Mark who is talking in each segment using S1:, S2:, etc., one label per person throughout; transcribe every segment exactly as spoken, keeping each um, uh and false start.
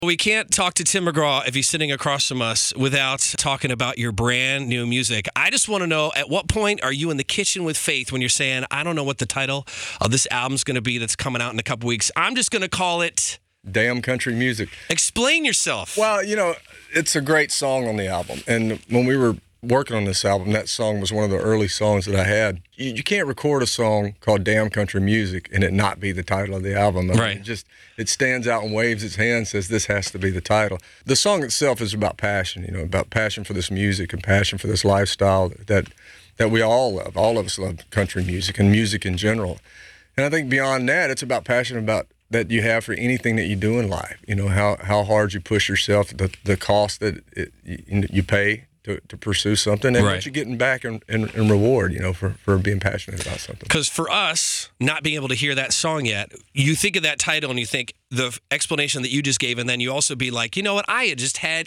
S1: We can't talk to Tim McGraw if he's sitting across from us without talking about your brand new music. I just want to know, at what point are you in the kitchen with Faith when you're saying, I don't know what the title of this album's going to be that's coming out in a couple weeks. I'm just going to call it...
S2: Damn Country Music.
S1: Explain yourself.
S2: Well, you know, it's a great song on the album. And when we were working on this album, that song was one of the early songs that I had. You, you can't record a song called Damn Country Music and it not be the title of the album. I mean,
S1: right.
S2: It just, it stands out and waves its hand and says this has to be the title. The song itself is about passion, you know, about passion for this music and passion for this lifestyle that that we all love. All of us love country music and music in general. And I think beyond that, it's about passion about that you have for anything that you do in life. You know, how, how hard you push yourself, the, the cost that it, you, you pay to, to pursue something, and
S1: right.
S2: what you're getting back in, in, in reward, you know, for, for being passionate about something.
S1: Because for us, not being able to hear that song yet, you think of that title and you think the explanation that you just gave, and then you also be like, you know what, I had just had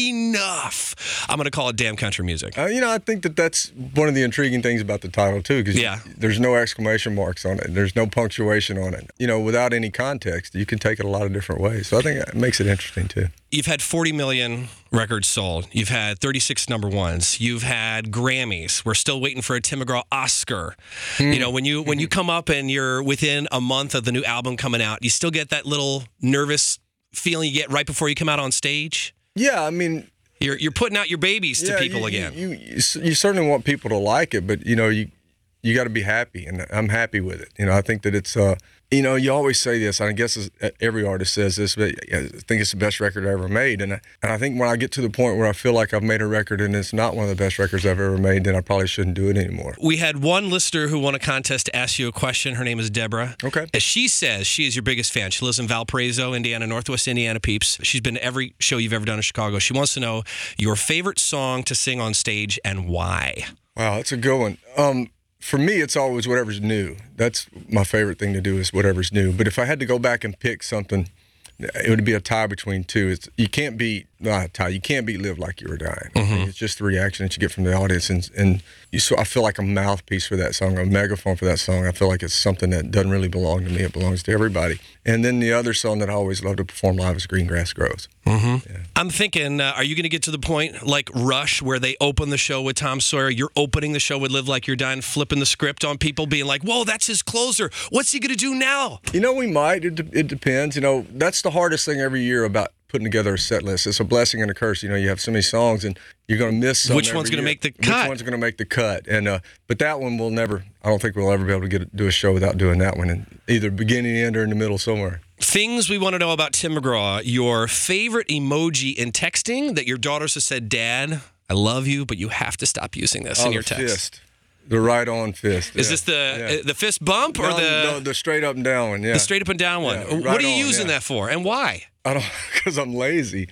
S1: enough. I'm going to call it Damn Country Music.
S2: Uh, you know, I think that that's one of the intriguing things about the title, too, because
S1: yeah.
S2: there's no exclamation marks on it. There's no punctuation on it. You know, without any context, you can take it a lot of different ways. So I think it makes it interesting, too.
S1: You've had forty million records sold. You've had thirty-six number ones. You've had Grammys. We're still waiting for a Tim McGraw Oscar. Mm. You know, when you when you come up and you're within a month of the new album coming out, you still get that little nervous feeling you get right before you come out on stage?
S2: Yeah, I mean...
S1: You're you're putting out your babies to
S2: yeah,
S1: people
S2: you,
S1: again.
S2: You, you you certainly want people to like it, but, you know, you you got to be happy, and I'm happy with it. You know, I think that it's... uh You know, you always say this, and I guess every artist says this, but I think it's the best record I ever made. And I, and I think when I get to the point where I feel like I've made a record and it's not one of the best records I've ever made, then I probably shouldn't do it anymore.
S1: We had one listener who won a contest to ask you a question. Her name is Deborah.
S2: Okay.
S1: As she says, she is your biggest fan. She lives in Valparaiso, Indiana, Northwest Indiana peeps. She's been to every show you've ever done in Chicago. She wants to know your favorite song to sing on stage and why.
S2: Wow, that's a good one. Um, For me, it's always whatever's new. That's my favorite thing to do is whatever's new. But if I had to go back and pick something, it would be a tie between two. It's, you can't beat, not a tie, you can't beat Live Like You Were Dying. Mm-hmm. It's just the reaction that you get from the audience. And, and you, so I feel like a mouthpiece for that song, a megaphone for that song. I feel like it's something that doesn't really belong to me. It belongs to everybody. And then the other song that I always love to perform live is Green Grass Grows.
S1: Mm-hmm. Yeah. I'm thinking, uh, are you going to get to the point like Rush where they open the show with Tom Sawyer? You're opening the show with Live Like You're Dying, flipping the script on people, being like, whoa, that's his closer. What's he going to do now?
S2: You know, we might. It, de- it depends. You know, that's the hardest thing every year about putting together a set list. It's a blessing and a curse. You know, you have so many songs and you're going to miss some.
S1: Which one's going to make the cut?
S2: Which one's going to make the cut? And uh, but that one will never, I don't think we'll ever be able to get do a show without doing that one, in either beginning, end, or in the middle somewhere.
S1: Things we want to know about Tim McGraw, your favorite emoji in texting that your daughters have said, Dad, I love you, but you have to stop using this
S2: oh,
S1: in your
S2: the
S1: text.
S2: Fist. The right-on fist.
S1: Is
S2: yeah.
S1: this the
S2: yeah.
S1: uh, the fist bump or
S2: no,
S1: the
S2: no, the straight up and down one? Yeah,
S1: the straight up and down one.
S2: Yeah,
S1: what
S2: right
S1: are you
S2: on,
S1: using
S2: yeah.
S1: that for, and why?
S2: I don't, because I'm lazy.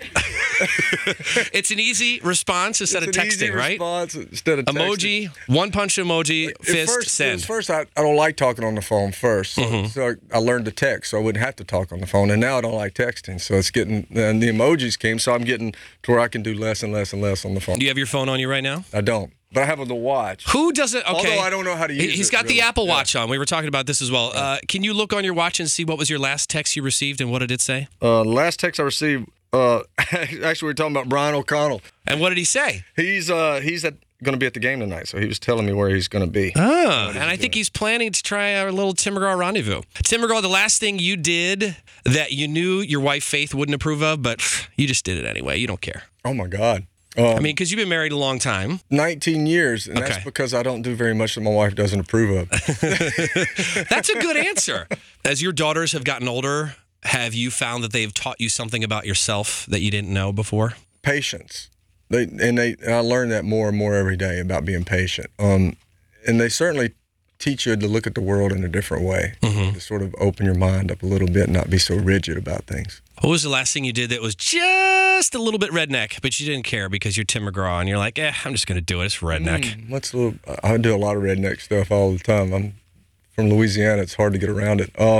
S1: It's an easy response instead
S2: it's
S1: of
S2: an
S1: texting,
S2: easy
S1: right?
S2: Response instead of
S1: emoji,
S2: texting.
S1: one punch emoji,
S2: At
S1: fist,
S2: first,
S1: send.
S2: At first, I, I don't like talking on the phone first, so,
S1: Mm-hmm.
S2: so I learned to text, so I wouldn't have to talk on the phone. And now I don't like texting, so it's getting and the emojis came, so I'm getting to where I can do less and less and less on the phone.
S1: Do you have your phone on you right now?
S2: I don't. But I have the watch.
S1: Who doesn't? Okay.
S2: Although I don't know how to use it.
S1: He's got
S2: really.
S1: the Apple
S2: yeah.
S1: Watch on. We were talking about this as well. Uh, can you look on your watch and see what was your last text you received and what did it say?
S2: Uh, the last text I received, uh, actually we were talking about Brian O'Connell.
S1: And what did he say?
S2: He's uh, he's at, going to be at the game tonight, so he was telling me where he's going to be.
S1: Oh, and I think he's planning to try our little Tim McGraw rendezvous. Tim McGraw, the last thing you did that you knew your wife Faith wouldn't approve of, but pff, you just did it anyway. You don't care.
S2: Oh, my God. Um,
S1: I mean, because you've been married a long time.
S2: nineteen years, and
S1: Okay.
S2: that's because I don't do very much that my wife doesn't approve of.
S1: That's a good answer. As your daughters have gotten older, have you found that they've taught you something about yourself that you didn't know before?
S2: Patience. They and they and I learn that more and more every day about being patient. Um, and they certainly teach you to look at the world in a different way, mm-hmm. to sort of open your mind up a little bit and not be so rigid about things.
S1: What was the last thing you did that was just a little bit redneck, but you didn't care because you're Tim McGraw and you're like, eh, I'm just going to do it. It's redneck.
S2: Mm, what's a little, I do a lot of redneck stuff all the time. I'm from Louisiana. It's hard to get around it. Um,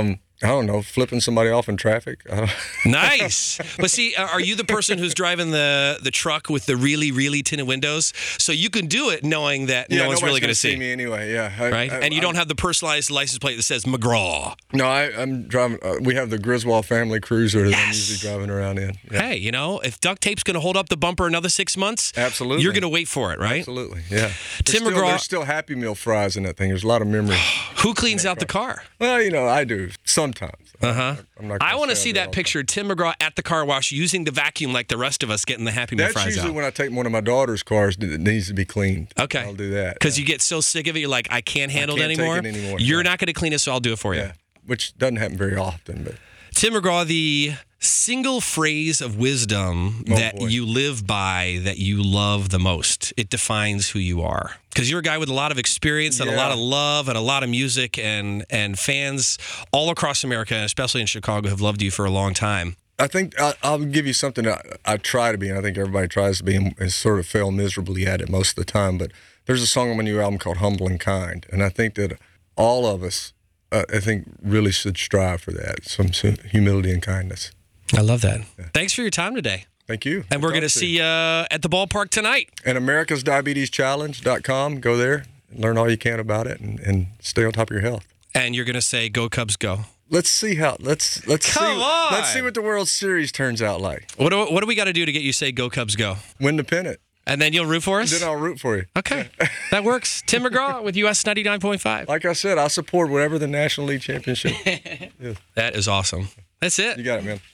S2: I don't know, flipping somebody off in traffic. I don't
S1: Nice. But see, are you the person who's driving the, the truck with the really, really tinted windows? So you can do it knowing that
S2: yeah,
S1: no one's really going to
S2: see.
S1: see
S2: me anyway. Yeah, I,
S1: right?
S2: I,
S1: and you
S2: I,
S1: don't have the personalized license plate that says McGraw.
S2: No, I, I'm driving. Uh, we have the Griswold family cruiser that
S1: Yes.
S2: I'm usually driving around in. Yeah.
S1: Hey, you know, if duct tape's going to hold up the bumper another six months,
S2: Absolutely.
S1: you're going to wait for it, right?
S2: Absolutely, yeah.
S1: Tim
S2: there's still,
S1: McGraw-
S2: There's still Happy Meal fries in that thing. There's a lot of memory.
S1: Who cleans out the car?
S2: Well, you know, I do sometimes.
S1: Uh huh.
S2: I'm not
S1: I
S2: gonna
S1: want to
S2: say
S1: see
S2: I do it
S1: that
S2: all
S1: picture. Tim McGraw at the car wash using the vacuum like the rest of us getting the Happy Meal
S2: That's
S1: fries
S2: usually
S1: out.
S2: when I take one of my daughter's cars that needs to be cleaned.
S1: Okay.
S2: I'll do that.
S1: Because
S2: yeah.
S1: you get so sick of it, you're like, I can't handle
S2: can't
S1: it
S2: take
S1: anymore.
S2: it anymore,
S1: You're
S2: yeah.
S1: not going to clean it, so I'll do it for you.
S2: Yeah, which doesn't happen very often, but
S1: Tim McGraw, the single phrase of wisdom
S2: Oh,
S1: that
S2: boy.
S1: you live by, that you love the most, it defines who you are. Because you're a guy with a lot of experience and a
S2: Yeah.
S1: lot of love and a lot of music, and and fans all across America, especially in Chicago, have loved you for a long time.
S2: I think I, I'll give you something that I try to be, and I think everybody tries to be, and, and sort of fail miserably at it most of the time. But there's a song on my new album called "Humble and Kind," and I think that all of us, uh, I think, really should strive for that, some hu- humility and kindness.
S1: I love that. Thanks for your time today.
S2: Thank you.
S1: And we're
S2: Good
S1: going to
S2: talking
S1: see you uh, at the ballpark tonight.
S2: And America's Diabetes Challenge dot com. Go there, learn all you can about it, and, and stay on top of your health.
S1: And you're going to say, "Go Cubs, go."
S2: Let's see how. Let's let's
S1: Come
S2: see.
S1: on!
S2: Let's see what the World Series turns out like.
S1: What do, what do we got to do to get you to say, "Go Cubs, go"?
S2: Win the pennant,
S1: And then you'll root for us?
S2: then I'll root for you.
S1: Okay. That works. Tim McGraw with U S ninety-nine point five.
S2: Like I said, I support whatever the National League Championship.
S1: That is awesome. That's it.
S2: You got it, man.